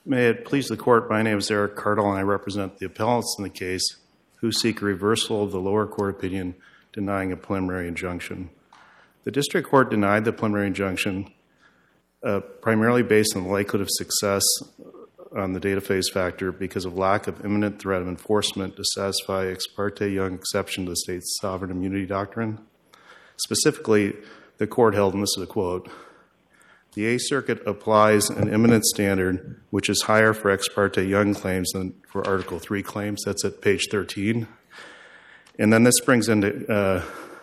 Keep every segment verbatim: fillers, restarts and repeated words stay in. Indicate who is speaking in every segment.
Speaker 1: May it please the Court, my name is Eric Cardle and I represent the appellants in the case who seek a reversal of the lower court opinion denying a preliminary injunction. The District Court denied the preliminary injunction uh, primarily based on the likelihood of success on the data phase factor because of lack of imminent threat of enforcement to satisfy ex parte Young exception to the state's sovereign immunity doctrine. Specifically, the Court held, and this is a quote, "The Eighth Circuit applies an imminent standard which is higher for ex parte Young claims than for Article three claims." That's at page thirteen. And then this brings into uh,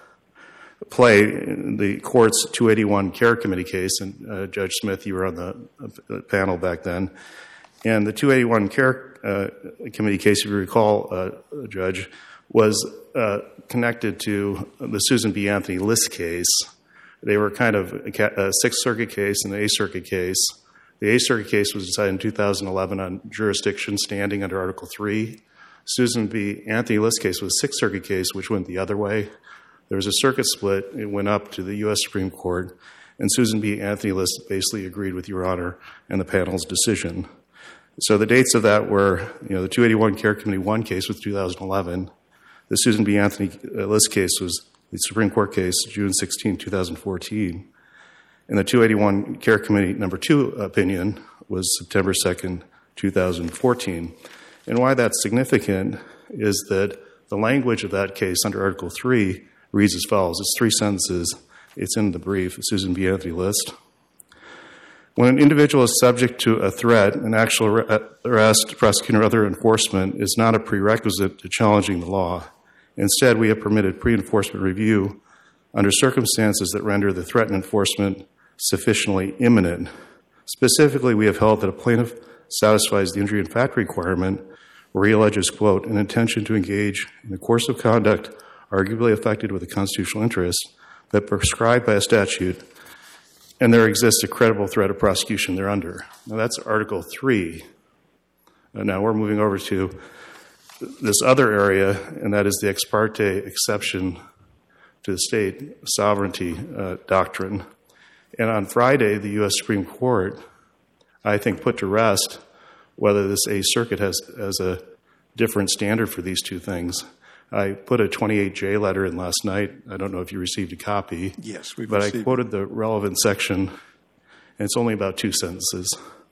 Speaker 1: play the Court's two eighty-one Care Committee case, and uh, Judge Smith, you were on the uh, panel back then. And the two eighty-one Care uh, Committee case, if you recall, uh, Judge, was uh, connected to the Susan B. Anthony List case. They were kind of a Sixth Circuit case and the Eighth Circuit case. The Eighth Circuit case was decided in two thousand eleven on jurisdiction standing under Article three. Susan B. Anthony List case was a Sixth Circuit case, which went the other way. There was a circuit split. It went up to the U S Supreme Court, and Susan B. Anthony List basically agreed with Your Honor and the panel's decision. So the dates of that were, you know, the two eighty-one Care Committee one case was two thousand eleven. The Susan B. Anthony List case was the Supreme Court case, June sixteenth, two thousand fourteen. And the two eighty-one Care Committee number two opinion was September second, two thousand fourteen. And why that's significant is that the language of that case under Article three reads as follows. It's three sentences. It's in the brief, Susan B. Anthony List. When an individual is subject to a threat, an actual arrest, prosecution, or other enforcement is not a prerequisite to challenging the law. Instead, we have permitted pre-enforcement review under circumstances that render the threat and enforcement sufficiently imminent. Specifically, we have held that a plaintiff satisfies the injury in fact requirement where he alleges, quote, an intention to engage in a course of conduct arguably affected with a constitutional interest that prescribed by a statute, and there exists a credible threat of prosecution thereunder. Now, that's Article three. And now we're moving over to this other area, and that is the ex parte exception to the state sovereignty uh, doctrine. And on Friday, the U S Supreme Court, I think, put to rest whether this Eighth Circuit has, has a different standard for these two things. I put a twenty-eight J letter in last night. I don't know if you received a copy.
Speaker 2: Yes, we've
Speaker 1: But
Speaker 2: received
Speaker 1: I quoted the relevant section, and it's only about two sentences.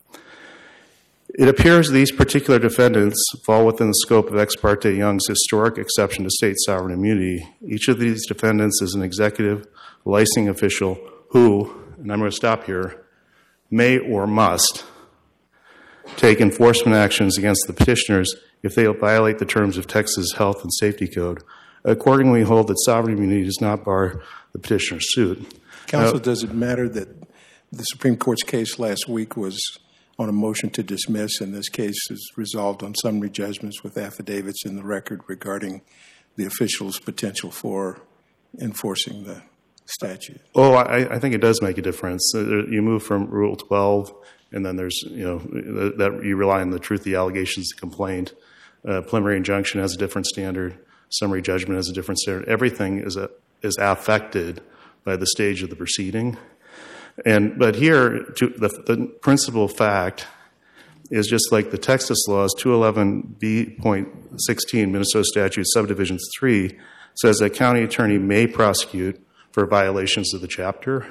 Speaker 1: It appears these particular defendants fall within the scope of Ex parte Young's historic exception to state sovereign immunity. Each of these defendants is an executive licensing official who, and I'm going to stop here, may or must take enforcement actions against the petitioners if they violate the terms of Texas Health and Safety Code. Accordingly, hold that sovereign immunity does not bar the petitioner's suit.
Speaker 2: Counsel,
Speaker 1: now,
Speaker 2: does it matter that the Supreme Court's case last week was on a motion to dismiss, and this case is resolved on summary judgments with affidavits in the record regarding the official's potential for enforcing the statute?
Speaker 1: Oh, I, I think it does make a difference. You move from Rule twelve, and then there's, you know, that you rely on the truth of the allegations, the complaint. Uh, preliminary injunction has a different standard. Summary judgment has a different standard. Everything is a, is affected by the stage of the proceeding. And but here, to, the, the principal fact is just like the Texas laws, two eleven B point sixteen, Minnesota Statute, Subdivision three, says that county attorney may prosecute for violations of the chapter.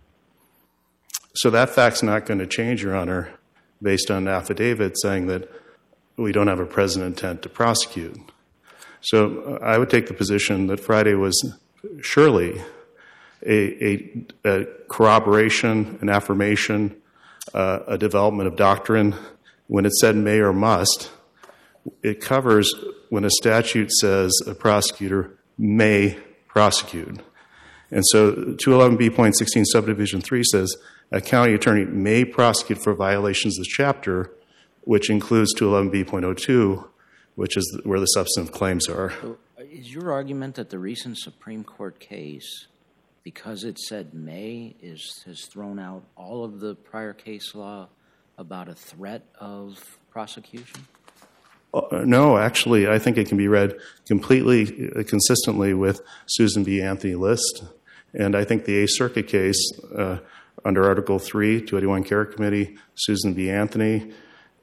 Speaker 1: So that fact's not going to change, Your Honor, based on an affidavit saying that we don't have a present intent to prosecute. So I would take the position that Friday was surely a, a, a corroboration, an affirmation, uh, a development of doctrine. When it said may or must, it covers when a statute says a prosecutor may prosecute. And so two eleven B point sixteen Subdivision three says a county attorney may prosecute for violations of the chapter, which includes two eleven B point oh two, which is where the substantive claims are.
Speaker 3: So is your argument that the recent Supreme Court case, because it said may, is has thrown out all of the prior case law about a threat of prosecution?
Speaker 1: Uh, no, actually, I think it can be read completely uh, consistently with Susan B. Anthony List. And I think the Eighth Circuit case uh, under Article three, two eighty-one Care Committee, Susan B. Anthony,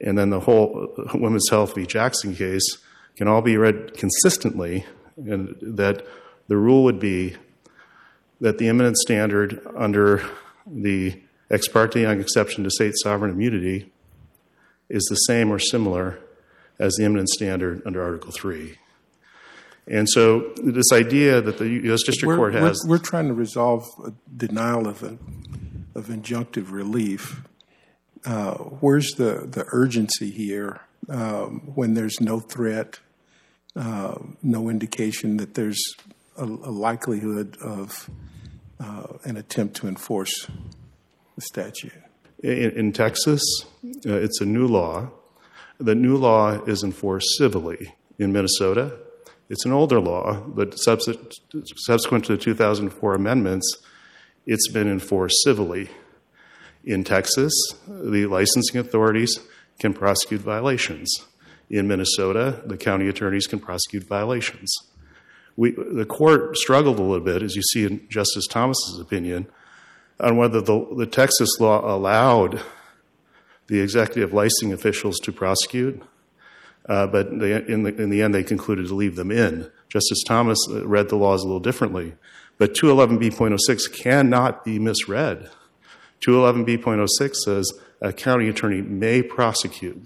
Speaker 1: and then the whole Women's Health v. Jackson case can all be read consistently, and that the rule would be that the imminent standard under the ex parte Young exception to state sovereign immunity is the same or similar as the imminent standard under Article three. And so this idea that the U S District
Speaker 2: we're,
Speaker 1: Court has...
Speaker 2: We're, we're trying to resolve a denial of, a, of injunctive relief. Uh, where's the, the urgency here um, when there's no threat, uh, no indication that there's a, a likelihood of uh, an attempt to enforce the statute?
Speaker 1: In, in Texas, uh, it's a new law. The new law is enforced civilly. In Minnesota, it's an older law, but subsequent to the two thousand four amendments, it's been enforced civilly. In Texas, the licensing authorities can prosecute violations. In Minnesota, the county attorneys can prosecute violations. We, the court struggled a little bit, as you see in Justice Thomas's opinion, on whether the, the Texas law allowed the executive licensing officials to prosecute, uh, but they, in, the, in the end they concluded to leave them in. Justice Thomas read the laws a little differently, but two eleven B point oh six cannot be misread. two eleven B point oh six says a county attorney may prosecute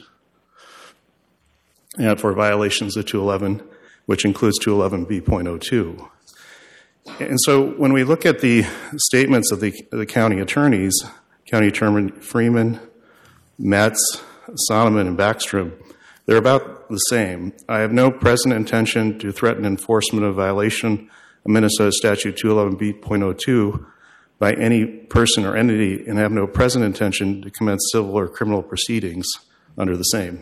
Speaker 1: and for violations of two eleven, which includes two eleven B point oh two. And so when we look at the statements of the, the county attorneys, County Attorney Freeman, Metz, Sonneman, and Backstrom, they're about the same. I have no present intention to threaten enforcement of violation of Minnesota Statute two eleven B point oh two by any person or entity, and have no present intention to commence civil or criminal proceedings under the same.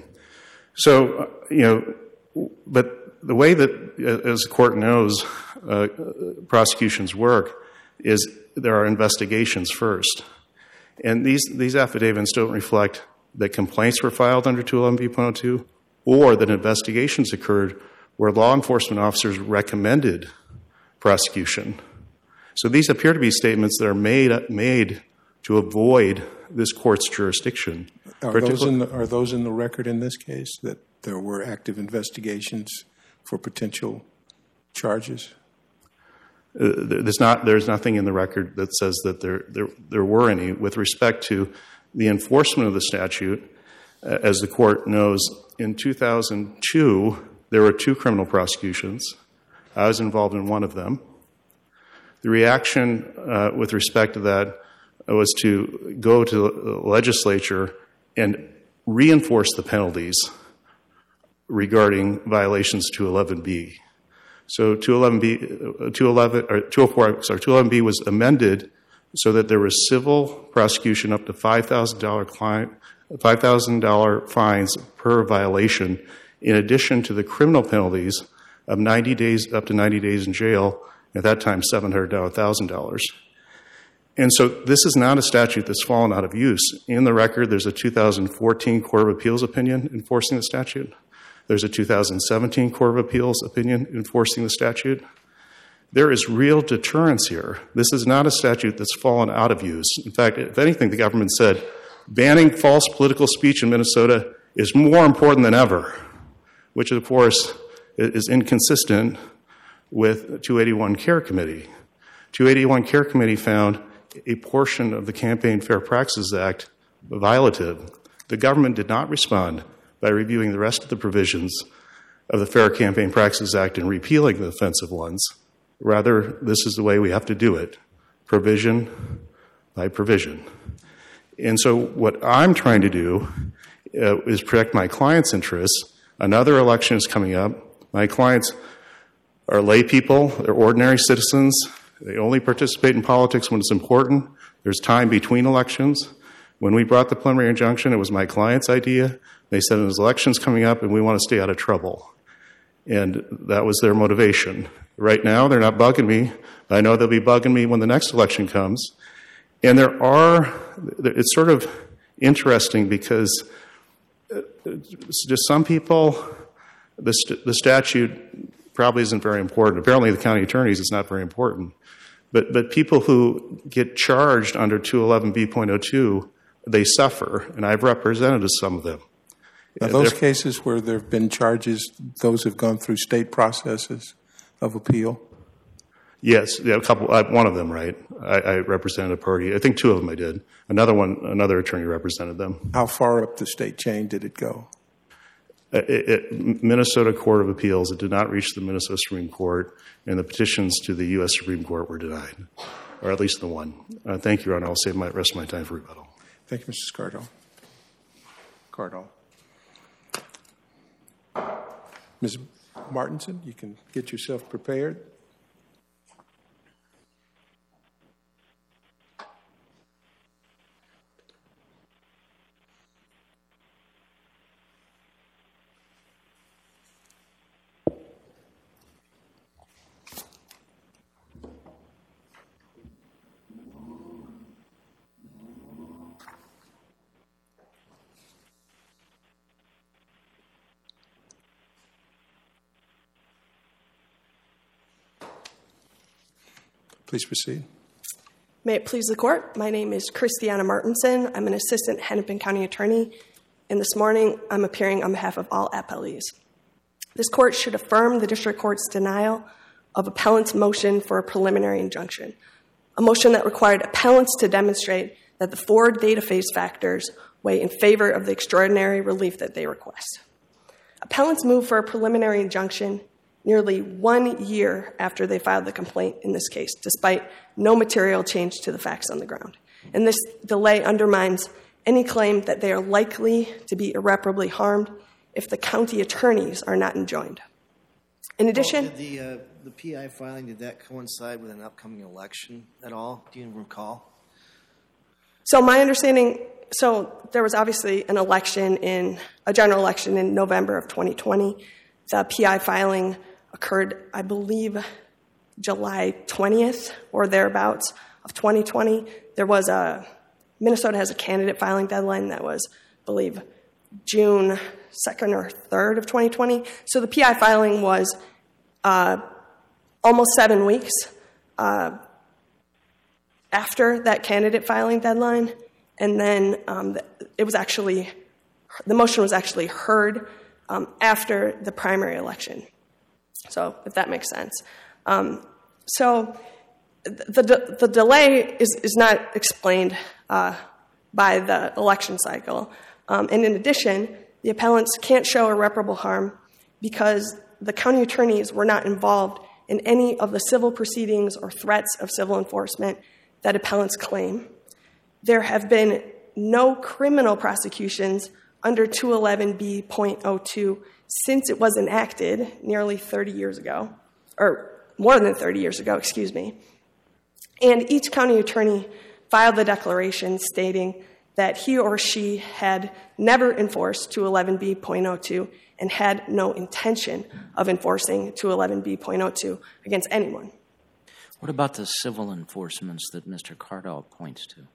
Speaker 1: So, you know, but the way that, as the court knows, uh, prosecutions work is there are investigations first. And these, these affidavits don't reflect that complaints were filed under two eleven B point oh two or that investigations occurred where law enforcement officers recommended prosecution. So these appear to be statements that are made, made to avoid this court's jurisdiction.
Speaker 2: Are those, in the, are those in the record in this case, that there were active investigations for potential charges?
Speaker 1: Uh, there's not. There's nothing in the record that says that there, there there were any. With respect to the enforcement of the statute, uh, as the court knows, in two thousand two there were two criminal prosecutions. I was involved in one of them. The reaction uh, with respect to that was to go to the legislature and reinforce the penalties regarding violations of two eleven B. So two eleven B, two eleven or two oh four, sorry, two eleven B was amended so that there was civil prosecution up to five thousand dollars five thousand dollars fines per violation, in addition to the criminal penalties of ninety days, up to ninety days in jail. At that time, seven hundred dollars, one thousand dollars. And so this is not a statute that's fallen out of use. In the record, there's a two thousand fourteen Court of Appeals opinion enforcing the statute. There's a two thousand seventeen Court of Appeals opinion enforcing the statute. There is real deterrence here. This is not a statute that's fallen out of use. In fact, if anything, the government said banning false political speech in Minnesota is more important than ever, which, of course, is inconsistent with two eighty-one Care Committee. two eighty-one Care Committee found a portion of the Campaign Fair Practices Act violative. The government did not respond by reviewing the rest of the provisions of the Fair Campaign Practices Act and repealing the offensive ones. Rather, this is the way we have to do it, provision by provision. And so what I'm trying to do uh, is protect my clients' interests. Another election is coming up. My clients are lay people, they're ordinary citizens. They only participate in politics when it's important. There's time between elections. When we brought the preliminary injunction, it was my client's idea. They said there's elections coming up and we want to stay out of trouble. And that was their motivation. Right now, they're not bugging me, but I know they'll be bugging me when the next election comes. And there are, it's sort of interesting because to some people, the, st- the statute probably isn't very important. Apparently, the county attorneys, it's not very important. But but people who get charged under two eleven B point oh two, they suffer, and I've represented some of them.
Speaker 2: Now, those cases where there have been charges, those have gone through state processes of appeal?
Speaker 1: Yes, yeah, a couple. Uh, one of them, right? I, I represented a party. I think two of them I did. Another one, another attorney represented them.
Speaker 2: How far up the state chain did it go?
Speaker 1: It, it, Minnesota Court of Appeals. It did not reach the Minnesota Supreme Court, and the petitions to the U S Supreme Court were denied, or at least the one. Uh, thank you, Your Honor. I'll save my rest of my time for rebuttal.
Speaker 2: Thank you, Mister Cardall. Cardall. Miz Martinson, you can get yourself prepared. Please proceed.
Speaker 4: May it please the court, my name is Christiana Martinson. I'm an assistant Hennepin County attorney, and this morning I'm appearing on behalf of all appellees. This court should affirm the district court's denial of appellant's motion for a preliminary injunction, a motion that required appellants to demonstrate that the four data phase factors weigh in favor of the extraordinary relief that they request. Appellants moved for a preliminary injunction nearly one year after they filed the complaint in this case, despite no material change to the facts on the ground. And this delay undermines any claim that they are likely to be irreparably harmed if the county attorneys are not enjoined. In addition...
Speaker 5: Well, did the, uh, the P I filing, did that coincide with an upcoming election at all? Do you recall?
Speaker 4: So my understanding, so there was obviously an election in, a general election in November of twenty twenty. The P I filing occurred, I believe, July twentieth or thereabouts of twenty twenty. There was a, Minnesota has a candidate filing deadline that was, I believe, June second or third of twenty twenty. So the P I filing was uh, almost seven weeks uh, after that candidate filing deadline. And then um, it was actually, the motion was actually heard um, after the primary election. So, if that makes sense. Um, so, the, the the delay is, is not explained uh, by the election cycle. Um, and in addition, the appellants can't show irreparable harm because the county attorneys were not involved in any of the civil proceedings or threats of civil enforcement that appellants claim. There have been no criminal prosecutions under two eleven B point oh two since it was enacted nearly thirty years ago, or more than thirty years ago, excuse me. And each county attorney filed the declaration stating that he or she had never enforced two eleven B point oh two and had no intention of enforcing two eleven B point oh two against anyone.
Speaker 3: What about the civil enforcements that Mister Cardall points to?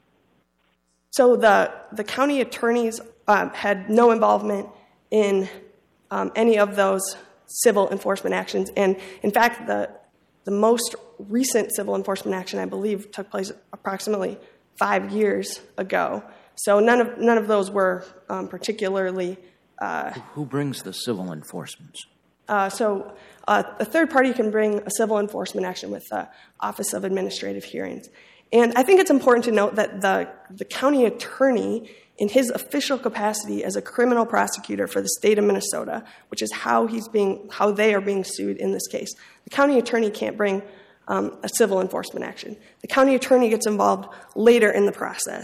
Speaker 4: So the, the county attorneys um, had no involvement in um, any of those civil enforcement actions. And in fact, the, the most recent civil enforcement action, I believe, took place approximately five years ago. So none of, none of those were um, particularly... Uh,
Speaker 3: Who brings the civil enforcements?
Speaker 4: Uh, so uh, a third party can bring a civil enforcement action with the Office of Administrative Hearings. And I think it's important to note that the, the county attorney, in his official capacity as a criminal prosecutor for the state of Minnesota, which is how he's being, how they are being sued in this case, the county attorney can't bring um, a civil enforcement action. The county attorney gets involved later in the process.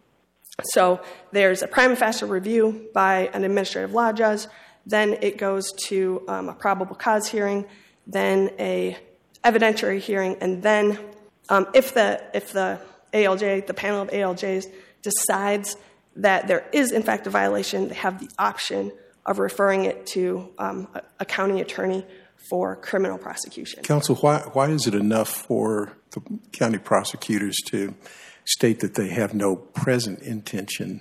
Speaker 4: So there's a prima facie review by an administrative law judge, then it goes to um, a probable cause hearing, then a evidentiary hearing, and then Um, if the if the A L J, the panel of A L Js, decides that there is in fact a violation, they have the option of referring it to um, a, a county attorney for criminal prosecution.
Speaker 2: Counsel, why why is it enough for the county prosecutors to state that they have no present intention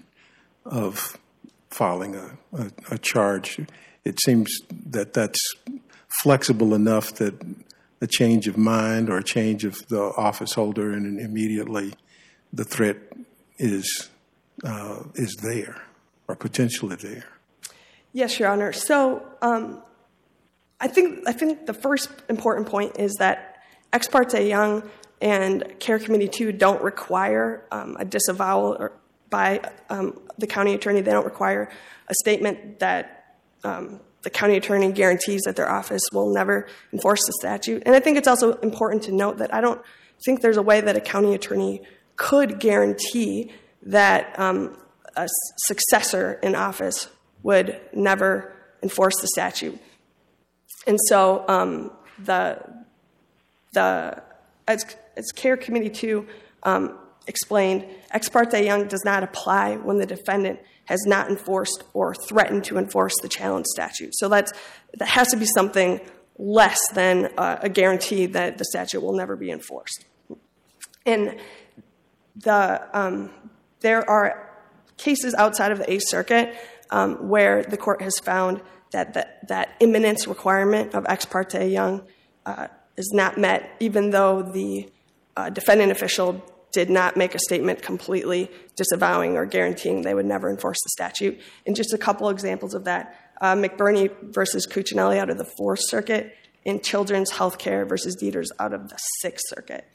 Speaker 2: of filing a, a, a charge? It seems that that's flexible enough that a change of mind or a change of the office holder, and immediately the threat is uh, is there or potentially there.
Speaker 4: Yes, Your Honor. So um, I think I think the first important point is that Ex parte Young and Care Committee two don't require um, a disavowal or by um, the county attorney. They don't require a statement that um, the county attorney guarantees that their office will never enforce the statute. And I think it's also important to note that I don't think there's a way that a county attorney could guarantee that um, a successor in office would never enforce the statute. And so um, the the as, as Care Committee two um, explained, Ex parte Young does not apply when the defendant has not enforced or threatened to enforce the challenge statute. So that's, that has to be something less than uh, a guarantee that the statute will never be enforced. And the um, there are cases outside of the Eighth Circuit um, where the court has found that that, that imminence requirement of Ex parte Young uh, is not met, even though the uh, defendant official did not make a statement completely disavowing or guaranteeing they would never enforce the statute. And just a couple examples of that, uh, McBurney versus Cuccinelli out of the Fourth Circuit, and Children's Healthcare versus Dieters out of the Sixth Circuit.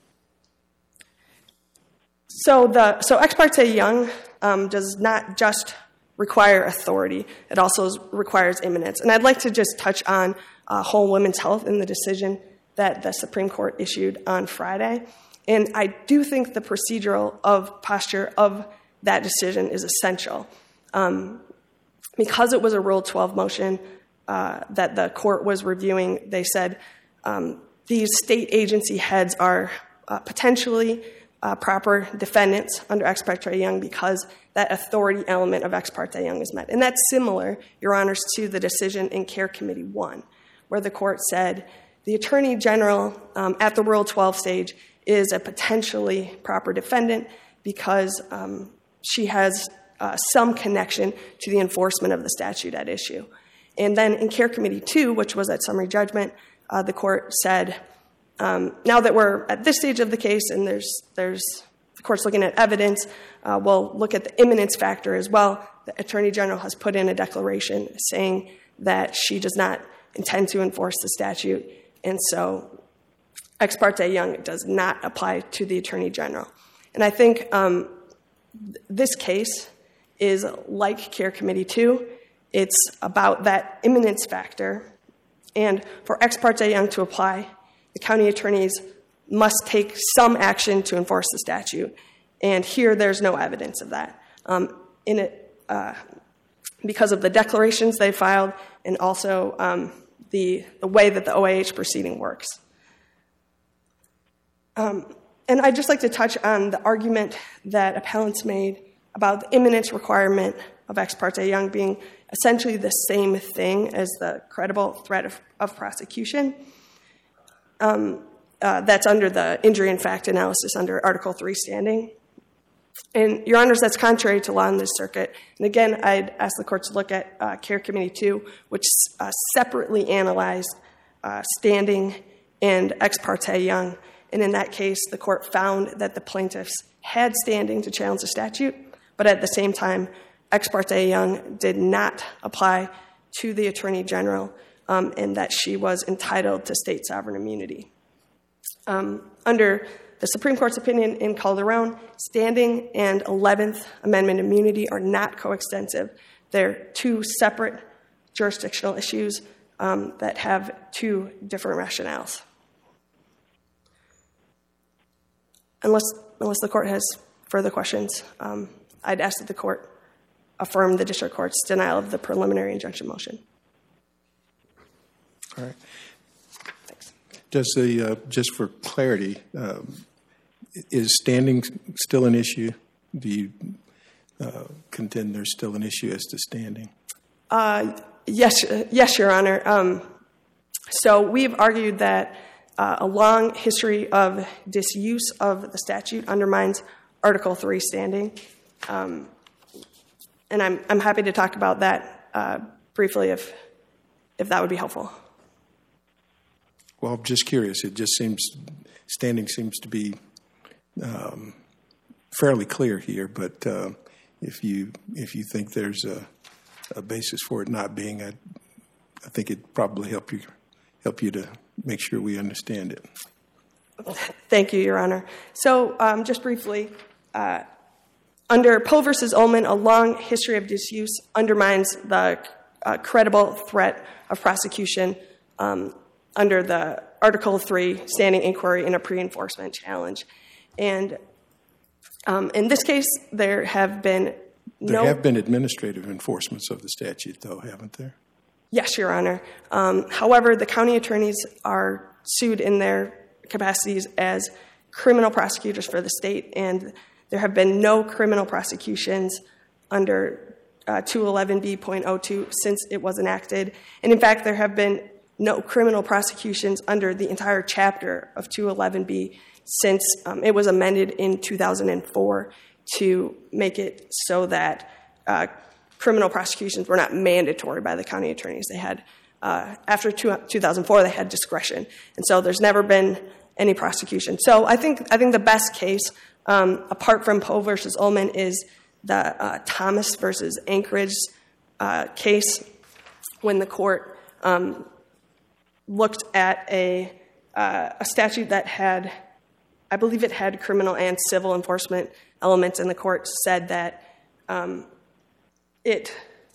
Speaker 4: So the so Ex parte Young um, does not just require authority; it also requires imminence. And I'd like to just touch on uh, Whole Women's Health in the decision that the Supreme Court issued on Friday. And I do think the procedural of posture of that decision is essential. Um, because it was a Rule twelve motion uh, that the court was reviewing, they said um, these state agency heads are uh, potentially uh, proper defendants under Ex parte Young because that authority element of Ex parte Young is met. And that's similar, Your Honors, to the decision in Care Committee one, where the court said the Attorney General um, at the Rule twelve stage is a potentially proper defendant because um, she has uh, some connection to the enforcement of the statute at issue. And then in Care Committee two, which was at summary judgment, uh, the court said, um, now that we're at this stage of the case and there's, there's the court's looking at evidence, uh, we'll look at the imminence factor as well. The Attorney General has put in a declaration saying that she does not intend to enforce the statute, and so Ex parte Young does not apply to the Attorney General. And I think um, th- this case is like Care Committee two. It's about that imminence factor. And for Ex parte Young to apply, the county attorneys must take some action to enforce the statute. And here there's no evidence of that. Um, in it, uh, because of the declarations they filed and also um, the, the way that the O A H proceeding works. Um, and I'd just like to touch on the argument that appellants made about the imminence requirement of Ex parte Young being essentially the same thing as the credible threat of, of prosecution. Um, uh, that's under the injury in fact analysis under Article three standing. And, Your Honors, that's contrary to law in this circuit. And again, I'd ask the court to look at uh, Care Committee two, which uh, separately analyzed uh, standing and Ex parte Young. And in that case, the court found that the plaintiffs had standing to challenge the statute, but at the same time, Ex parte Young did not apply to the Attorney General um, and that she was entitled to state sovereign immunity. Um, under the Supreme Court's opinion in Calderon, standing and eleventh Amendment immunity are not coextensive. They're two separate jurisdictional issues um, that have two different rationales. Unless, unless the court has further questions, um, I'd ask that the court affirm the district court's denial of the preliminary injunction motion.
Speaker 2: All right.
Speaker 4: Thanks.
Speaker 2: Does the, uh, just for clarity, um, is standing still an issue? Do you uh, contend there's still an issue as to standing?
Speaker 4: Uh, yes, yes, Your Honor. Um, so we've argued that Uh, a long history of disuse of the statute undermines Article three standing. Um, and I'm, I'm happy to talk about that uh, briefly if, if that would be helpful.
Speaker 2: Well, I'm just curious. It just seems, standing seems to be um, fairly clear here, but uh, if you if you think there's a a basis for it not being. I, I think it'd probably help you help you to make sure we understand it.
Speaker 4: Thank you, Your Honor. So um, just briefly, uh, under Poe versus Ullman, a long history of disuse undermines the uh, credible threat of prosecution um, under the Article three standing inquiry in a pre-enforcement challenge. And um, in this case, there have been no...
Speaker 2: There have been administrative enforcements of the statute, though, haven't there?
Speaker 4: Yes, Your Honor. Um, however, the county attorneys are sued in their capacities as criminal prosecutors for the state, and there have been no criminal prosecutions under uh, two eleven B point oh two since it was enacted. And in fact, there have been no criminal prosecutions under the entire chapter of two eleven B since um, it was amended in two thousand four to make it so that uh, criminal prosecutions were not mandatory by the county attorneys. They had, uh, after two, two thousand four, they had discretion. And so there's never been any prosecution. So I think I think the best case, um, apart from Poe versus Ullman, is the uh, Thomas versus Anchorage uh, case when the court um, looked at a uh, a statute that had, I believe it had criminal and civil enforcement elements, and the court said that um, it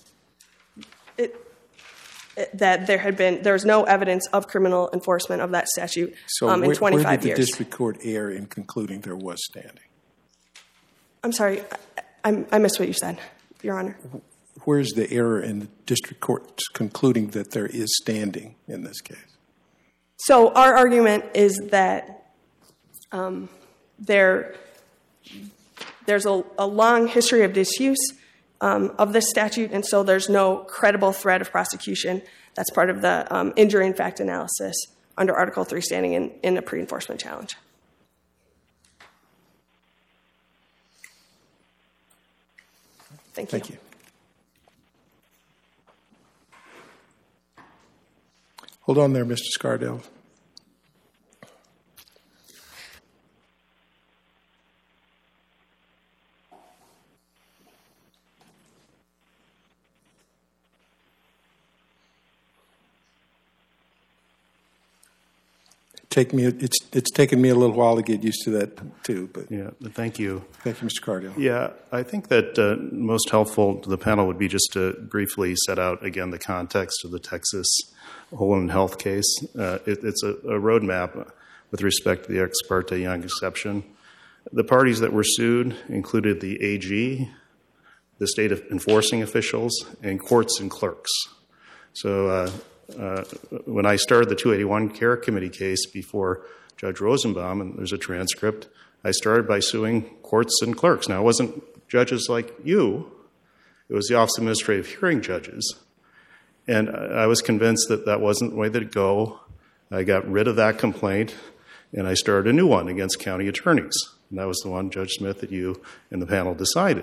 Speaker 4: it. that there had been, there was no evidence of criminal enforcement of that statute
Speaker 2: so
Speaker 4: um, in
Speaker 2: where,
Speaker 4: twenty-five
Speaker 2: where did the
Speaker 4: years.
Speaker 2: district court err in concluding there was standing?
Speaker 4: I'm sorry, I, I, I missed what you said, Your Honor.
Speaker 2: Where's the error in the district court concluding that there is standing in this case?
Speaker 4: So our argument is that um, there, there's a, a long history of disuse Um, of this statute, and so there's no credible threat of prosecution. That's part of the um, injury in fact analysis under Article three standing in, in a pre-enforcement challenge. Thank you.
Speaker 2: Thank you. Hold on there, Mister Scardell. Take me. It's it's taken me a little while to get used to that too. But
Speaker 1: Yeah, thank you.
Speaker 2: thank you, Mister Cardell.
Speaker 1: Yeah, I think that uh, most helpful to the panel would be just to briefly set out again the context of the Texas Holland Health case. Uh, it, it's a, a roadmap with respect to the ex parte Young exception. The parties that were sued included the A G, the state enforcing officials, and courts and clerks. So uh, uh, when I started the two eighty-one Care Committee case before Judge Rosenbaum, and there's a transcript, I started by suing courts and clerks. Now, it wasn't judges like you. It was the Office of Administrative Hearing judges. And I was convinced that that wasn't the way to go. I got rid of that complaint, and I started a new one against county attorneys. And that was the one, Judge Smith, that you and the panel decided.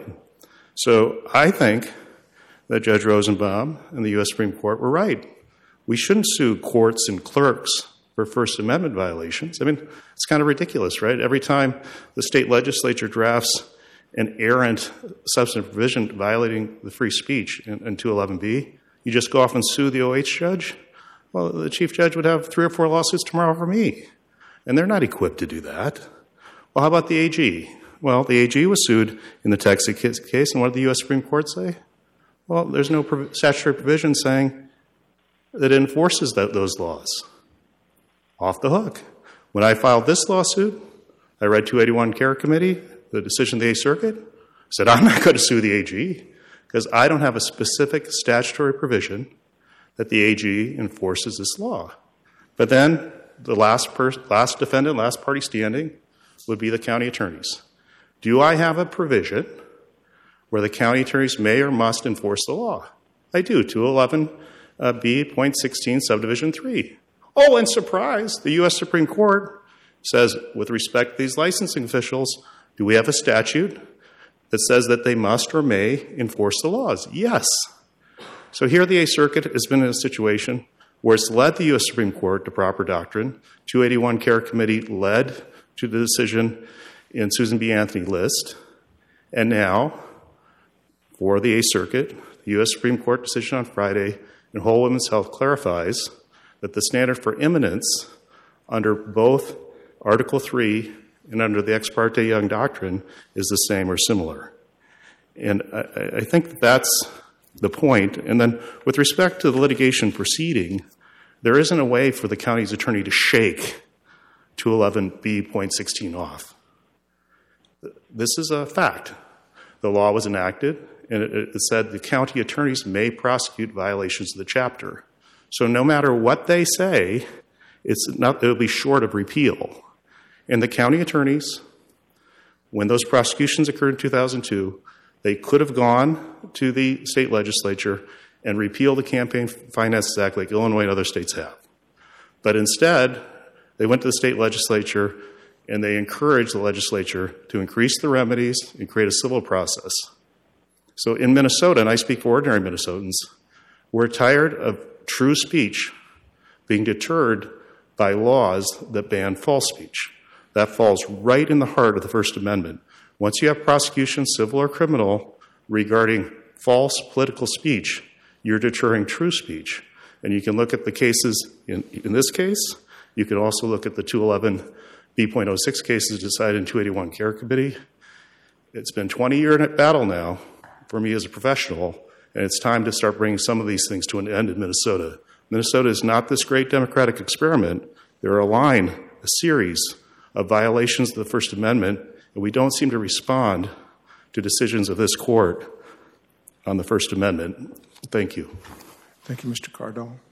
Speaker 1: So I think that Judge Rosenbaum and the U S Supreme Court were right. We shouldn't sue courts and clerks for First Amendment violations. I mean, it's kind of ridiculous, right? Every time the state legislature drafts an errant substantive provision violating the free speech in, in two eleven B, you just go off and sue the O H judge? Well, the chief judge would have three or four lawsuits tomorrow for me, and they're not equipped to do that. Well, how about the A G? Well, the A G was sued in the Texas case, and what did the U S Supreme Court say? Well, there's no statutory provision saying that it enforces that, those laws. Off the hook. When I filed this lawsuit, I read two eighty-one Care Committee, the decision of the Eighth Circuit, said I'm not going to sue the A G because I don't have a specific statutory provision that the A G enforces this law. But then the last, per- last defendant, last party standing would be the county attorneys. Do I have a provision where the county attorneys may or must enforce the law? I do, two eleven B point sixteen subdivision three. Oh, and surprise, the U S Supreme Court says, with respect to these licensing officials, do we have a statute that says that they must or may enforce the laws? Yes. So here the Eighth Circuit has been in a situation where it's led the U S Supreme Court to proper doctrine. two eighty-one Care Committee led to the decision in Susan B. Anthony List. And now for the Eighth Circuit, the U S Supreme Court decision on Friday in Whole Women's Health clarifies that the standard for imminence under both Article three and under the Ex parte Young Doctrine is the same or similar. And I, I think that's the point. And then with respect to the litigation proceeding, there isn't a way for the county's attorney to shake two eleven B point sixteen off. This is a fact. The law was enacted, and it, it said the county attorneys may prosecute violations of the chapter. So no matter what they say, it's not, it'll be short of repeal. And the county attorneys, when those prosecutions occurred in two thousand two, they could have gone to the state legislature and repealed the Campaign Finance Act like Illinois and other states have. But instead, they went to the state legislature and they encouraged the legislature to increase the remedies and create a civil process. So in Minnesota, and I speak for ordinary Minnesotans, we're tired of true speech being deterred by laws that ban false speech. That falls right in the heart of the First Amendment. Once you have prosecution, civil or criminal, regarding false political speech, you're deterring true speech. And you can look at the cases in, in this case. You can also look at the two eleven B point oh six cases decided in two eighty-one Care Committee. It's been twenty years in battle now for me as a professional, and it's time to start bringing some of these things to an end in Minnesota. Minnesota is not this great democratic experiment. There are a line, a series of violations of the First Amendment, and we don't seem to respond to decisions of this court on the First Amendment. Thank you.
Speaker 2: Thank you, Mister Cardall.